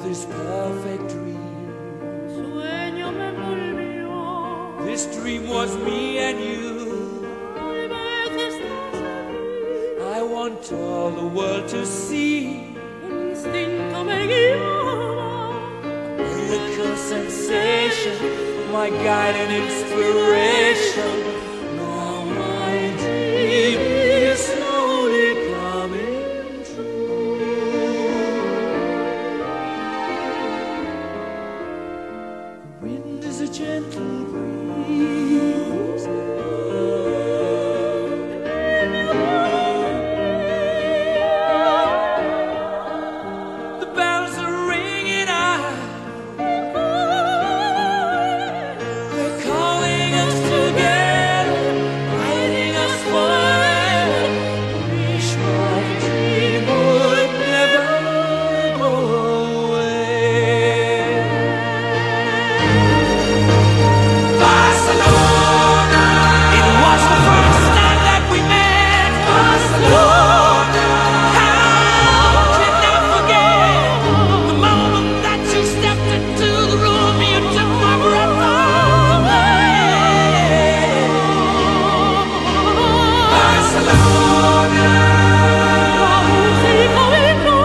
this perfect dream. Sueño me envolvió. This dream was me and you. Tal vez estás aquí. I want all the world to see. Un instinto me guiaba. Miracle sensation, my guide and inspiration. Now my dream is slowly coming true. The wind is a gentle breeze. The bells are ringing out. They're calling us together, guiding us forever. Wish my dream would never go away. Barcelona, it was the first night that we met. Barcelona, how can I forget the moment that you stepped into the room? You took my breath away. Barcelona, Música entró.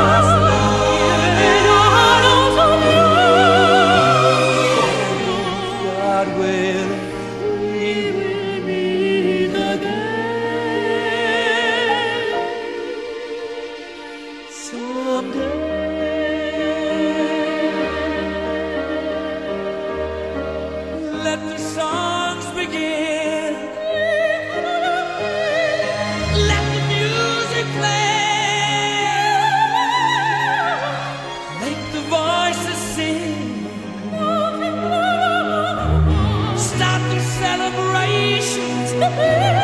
God will, we will meet again someday. Let the songs begin. Let the music play. Make the voices sing. Start the celebrations.